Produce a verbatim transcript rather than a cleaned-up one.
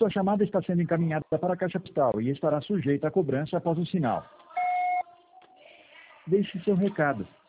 Sua chamada está sendo encaminhada para a caixa postal e estará sujeita a cobrança após o sinal. Deixe seu recado.